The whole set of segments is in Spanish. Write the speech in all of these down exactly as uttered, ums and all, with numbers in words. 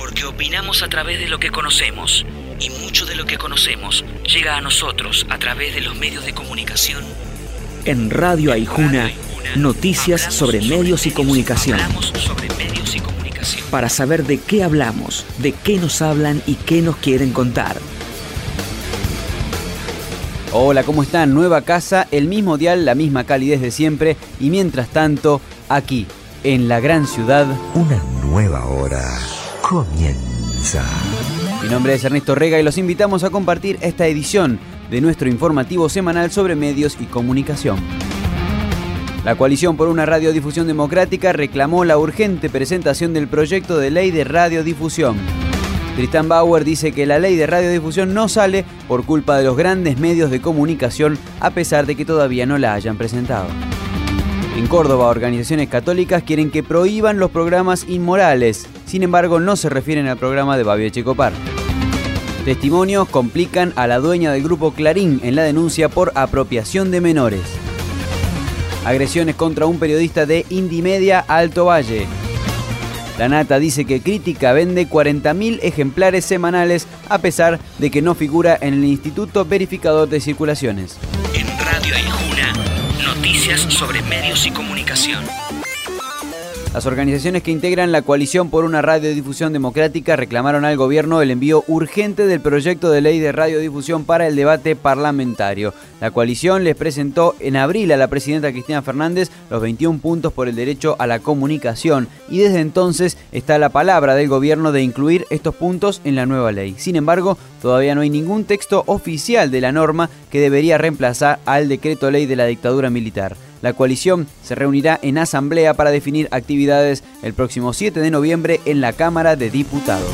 Porque opinamos a través de lo que conocemos, y mucho de lo que conocemos llega a nosotros a través de los medios de comunicación. En Radio Aijuna, noticias sobre medios y comunicación. Hablamos sobre medios y comunicación. Para saber de qué hablamos, de qué nos hablan y qué nos quieren contar. Hola, ¿cómo están? Nueva casa, el mismo dial, la misma calidez de siempre. Y mientras tanto, aquí, en la gran ciudad, una nueva hora comienza. Mi nombre es Ernesto Rega y los invitamos a compartir esta edición de nuestro informativo semanal sobre medios y comunicación. La Coalición por una Radiodifusión Democrática reclamó la urgente presentación del proyecto de ley de radiodifusión. Tristán Bauer dice que la ley de radiodifusión no sale por culpa de los grandes medios de comunicación, a pesar de que todavía no la hayan presentado. En Córdoba, organizaciones católicas quieren que prohíban los programas inmorales. Sin embargo, no se refieren al programa de Babi Echecopar. Testimonios complican a la dueña del grupo Clarín en la denuncia por apropiación de menores. Agresiones contra un periodista de Indymedia Alto Valle. La Nata dice que Crítica vende cuarenta mil ejemplares semanales a pesar de que no figura en el Instituto Verificador de Circulaciones. En Radio Aijuna, noticias sobre medios y comunicación. Las organizaciones que integran la Coalición por una Radiodifusión Democrática reclamaron al gobierno el envío urgente del proyecto de ley de radiodifusión para el debate parlamentario. La coalición les presentó en abril a la presidenta Cristina Fernández los veintiún puntos por el derecho a la comunicación y desde entonces está la palabra del gobierno de incluir estos puntos en la nueva ley. Sin embargo, todavía no hay ningún texto oficial de la norma que debería reemplazar al decreto ley de la dictadura militar. La coalición se reunirá en asamblea para definir actividades el próximo siete de noviembre en la Cámara de Diputados.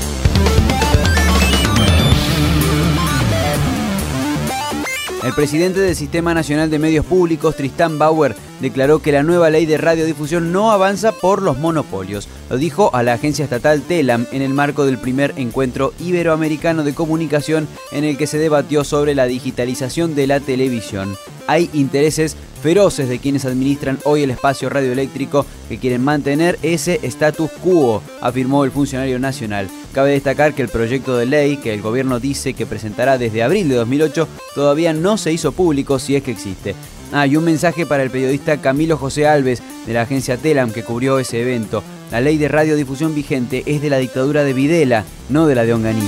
El presidente del Sistema Nacional de Medios Públicos, Tristán Bauer, declaró que la nueva ley de radiodifusión no avanza por los monopolios. Lo dijo a la agencia estatal TELAM en el marco del primer encuentro iberoamericano de comunicación en el que se debatió sobre la digitalización de la televisión. Hay intereses feroces de quienes administran hoy el espacio radioeléctrico que quieren mantener ese status quo, afirmó el funcionario nacional. Cabe destacar que el proyecto de ley que el gobierno dice que presentará desde abril de dos mil ocho todavía no se hizo público, si es que existe. Ah, y un mensaje para el periodista Camilo José Alves de la agencia TELAM que cubrió ese evento. La ley de radiodifusión vigente es de la dictadura de Videla, no de la de Onganía.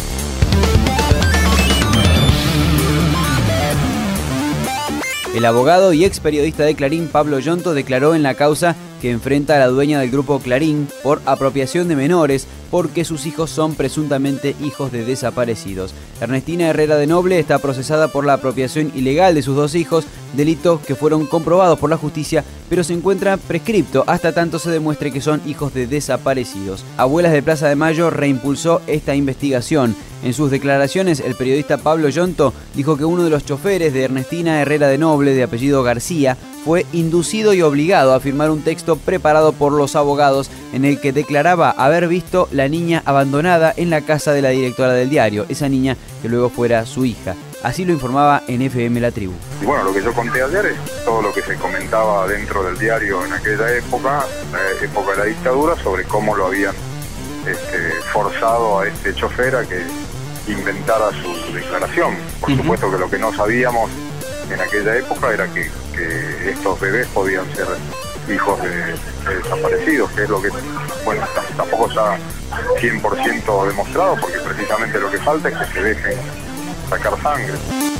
El abogado y ex periodista de Clarín, Pablo Yonto, declaró en la causa que enfrenta a la dueña del grupo Clarín por apropiación de menores porque sus hijos son presuntamente hijos de desaparecidos. Ernestina Herrera de Noble está procesada por la apropiación ilegal de sus dos hijos, delitos que fueron comprobados por la justicia, pero se encuentra prescripto hasta tanto se demuestre que son hijos de desaparecidos. Abuelas de Plaza de Mayo reimpulsó esta investigación. En sus declaraciones, el periodista Pablo Yonto dijo que uno de los choferes de Ernestina Herrera de Noble, de apellido García, fue inducido y obligado a firmar un texto preparado por los abogados en el que declaraba haber visto la niña abandonada en la casa de la directora del diario, esa niña que luego fuera su hija. Así lo informaba en F M La Tribu. Y bueno, lo que yo conté ayer es todo lo que se comentaba dentro del diario en aquella época, la época de la dictadura, sobre cómo lo habían este, forzado a este chofer a que inventara su declaración. Por uh-huh. supuesto que lo que no sabíamos en aquella época era que, que estos bebés podían ser hijos de, de desaparecidos, que es lo que, bueno, tampoco está cien por ciento demostrado, porque precisamente lo que falta es que se dejen sacar sangre.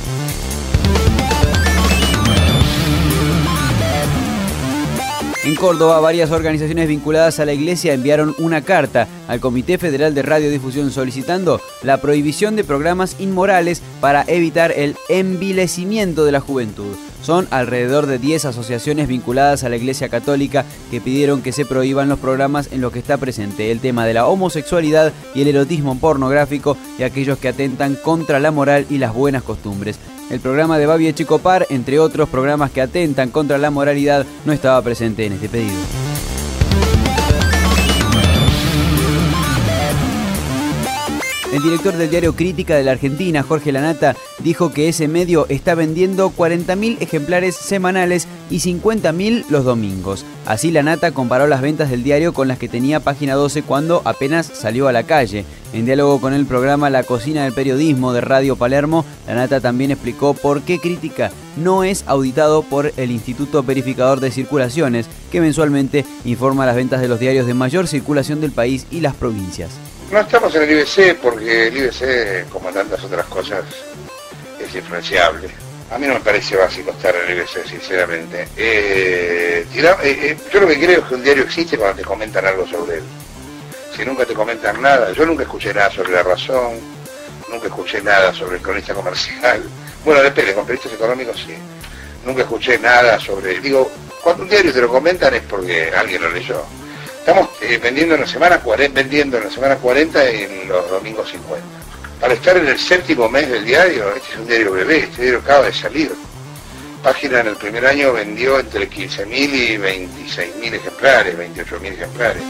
En Córdoba, varias organizaciones vinculadas a la Iglesia enviaron una carta al Comité Federal de Radiodifusión solicitando la prohibición de programas inmorales para evitar el envilecimiento de la juventud. Son alrededor de diez asociaciones vinculadas a la Iglesia Católica que pidieron que se prohíban los programas en los que está presente el tema de la homosexualidad y el erotismo pornográfico y aquellos que atentan contra la moral y las buenas costumbres. El programa de Babi Echecopar, entre otros programas que atentan contra la moralidad, no estaba presente en este pedido. El El director del diario Crítica de la Argentina, Jorge Lanata, dijo que ese medio está vendiendo cuarenta mil ejemplares semanales y cincuenta mil los domingos. Así Lanata comparó las ventas del diario con las que tenía Página doce cuando apenas salió a la calle. En diálogo con el programa La Cocina del Periodismo de Radio Palermo, Lanata también explicó por qué Crítica no es auditado por el Instituto Verificador de Circulaciones, que mensualmente informa las ventas de los diarios de mayor circulación del país y las provincias. No estamos en el I B C porque el I B C, como tantas otras cosas, es influenciable. A mí no me parece básico estar en el I B C, sinceramente. Eh, tira, eh, eh, yo lo que creo es que un diario existe cuando te comentan algo sobre él. Si nunca te comentan nada, yo nunca escuché nada sobre La Razón, nunca escuché nada sobre el cronista comercial. Bueno, depende, con periodistas económicos sí. Nunca escuché nada sobre... Digo, cuando un diario te lo comentan es porque alguien lo leyó. Estamos eh, vendiendo en la semana cuarenta, vendiendo en la semana cuarenta y en los domingos cincuenta. Para estar en el séptimo mes del diario, este es un diario bebé, este diario acaba de salir. Página en el primer año vendió entre quince mil y veintiséis mil ejemplares, veintiocho mil ejemplares.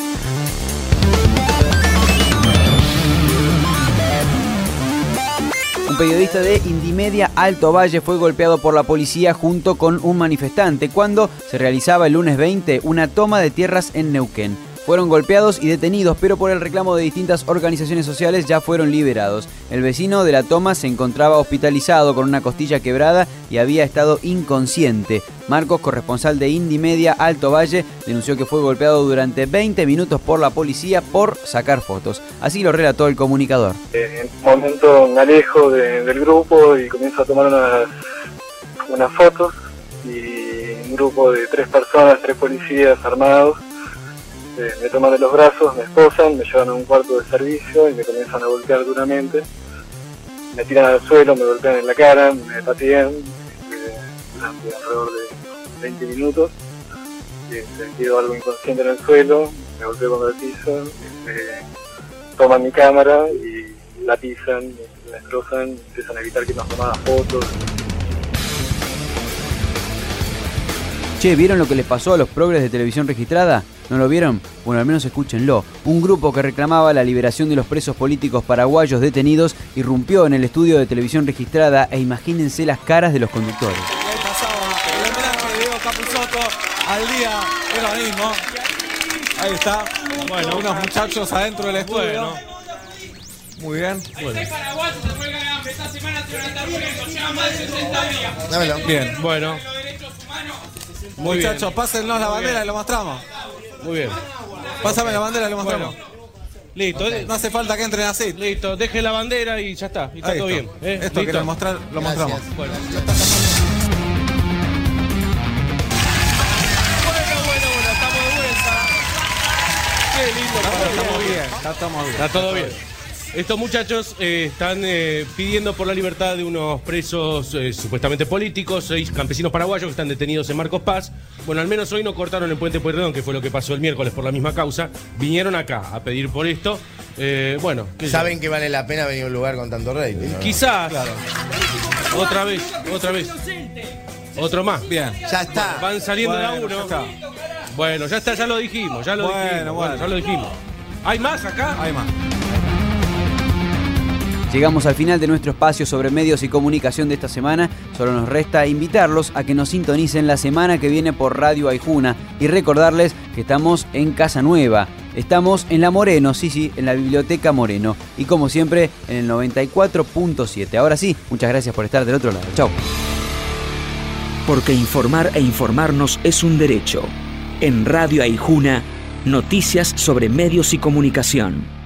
Un periodista de Indymedia Alto Valle fue golpeado por la policía junto con un manifestante cuando se realizaba el lunes veinte una toma de tierras en Neuquén. Fueron golpeados y detenidos, pero por el reclamo de distintas organizaciones sociales ya fueron liberados. El vecino de la toma se encontraba hospitalizado con una costilla quebrada y había estado inconsciente. Marcos, corresponsal de Indymedia Alto Valle, denunció que fue golpeado durante veinte minutos por la policía por sacar fotos. Así lo relató el comunicador. En un momento me alejo de, del grupo y comienzo a tomar unas, unas fotos y un grupo de tres personas, tres policías armados, Eh, me toman de los brazos, me esposan, me llevan a un cuarto de servicio y me comienzan a golpear duramente. Me tiran al suelo, me golpean en la cara, me patean eh, durante alrededor de veinte minutos. Eh, quedo algo inconsciente en el suelo, me golpeo contra el piso, eh, toman mi cámara y la pisan, la destrozan, empiezan a evitar que nos tomara fotos. Che, ¿vieron lo que les pasó a los progres de televisión registrada? ¿No lo vieron? Bueno, al menos escúchenlo. Un grupo que reclamaba la liberación de los presos políticos paraguayos detenidos irrumpió en el estudio de televisión registrada e imagínense las caras de los conductores. Ahí pasaba el homenaje de Diego Capusotto al día peronismo. Ahí está. Bueno, unos muchachos adentro del estudio. Bueno. Muy bien. Bueno. Este paraguayo se fue ganando. Esta semana se van a estar muriendo. Lleva más de sesenta días. Dámelo. Bien, bueno. Muy Muchachos, bien. Pásennos la bandera bien. Y lo mostramos. Muy bien. Pásame la bandera y lo mostramos. Bueno. Listo. No hace falta que entren así. Listo, deje la bandera y ya está. Y está todo bien. ¿eh? Esto ¿listo? Que lo, mostrar, lo mostramos. Bueno. Bueno, bueno, bueno, estamos de vuelta. Qué lindo. Estamos, estamos bien. bien. Está, estamos bien. Está todo bien. Estos muchachos eh, están eh, pidiendo por la libertad de unos presos eh, supuestamente políticos, seis campesinos paraguayos que están detenidos en Marcos Paz. Bueno, al menos hoy no cortaron el puente Pueyrredón, que fue lo que pasó el miércoles por la misma causa. Vinieron acá a pedir por esto. Eh, bueno, saben que vale la pena venir a un lugar con tanto rating, ¿no? Quizás. Claro. Otra vez, otra vez. Otro más. Bien. Ya está. Van saliendo bueno, de a uno. Ya está. Bueno, ya está, ya lo dijimos, ya lo bueno, dijimos. Bueno, bueno, ya lo dijimos. ¿Hay más acá? Hay más. Llegamos al final de nuestro espacio sobre medios y comunicación de esta semana. Solo nos resta invitarlos a que nos sintonicen la semana que viene por Radio Aijuna y recordarles que estamos en Casa Nueva. Estamos en La Moreno, sí, sí, en la Biblioteca Moreno. Y como siempre, en el noventa y cuatro punto siete. Ahora sí, muchas gracias por estar del otro lado. Chau. Porque informar e informarnos es un derecho. En Radio Aijuna, noticias sobre medios y comunicación.